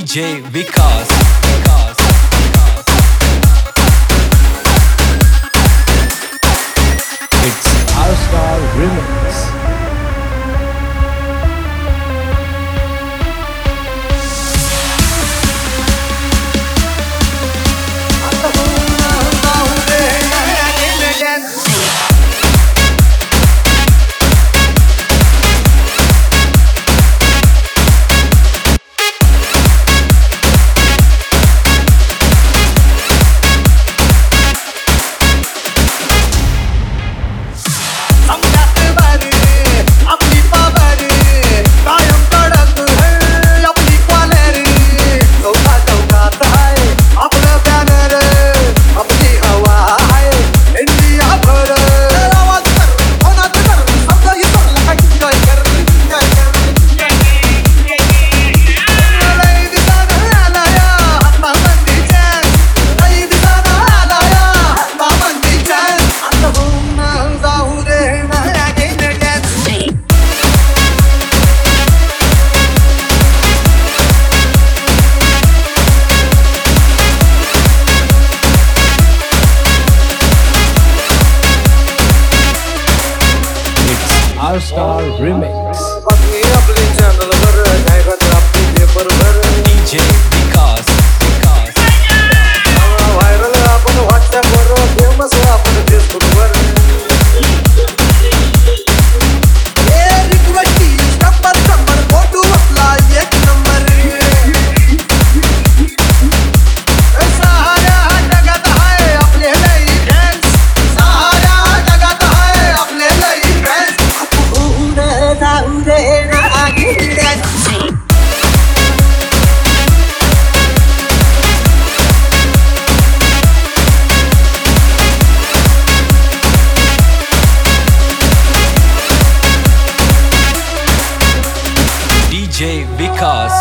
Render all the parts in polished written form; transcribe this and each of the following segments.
DJ Vikas. It's Our Star Remix. Our Star Remix. DJ Vikas. Viral आपण WhatsApp वर famous आपण Facebook वर photo आपला एक नंबर साऱ्या जगात आहे आपले लई फॅन्स साऱ्या जगात आहे आपले लई फॅन्स पुढे जाऊ दे ना गिड्याच DJ Vikas.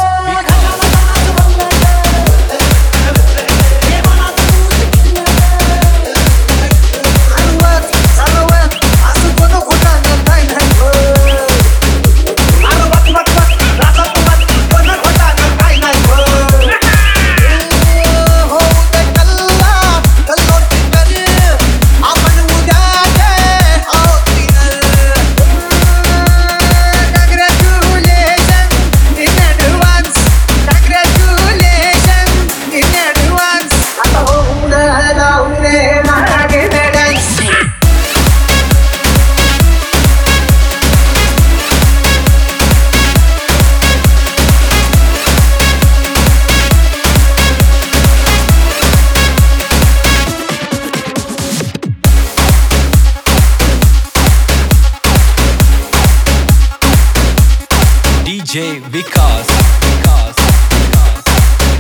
DJ Vikas.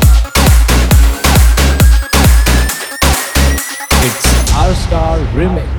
It's Our Star Remix.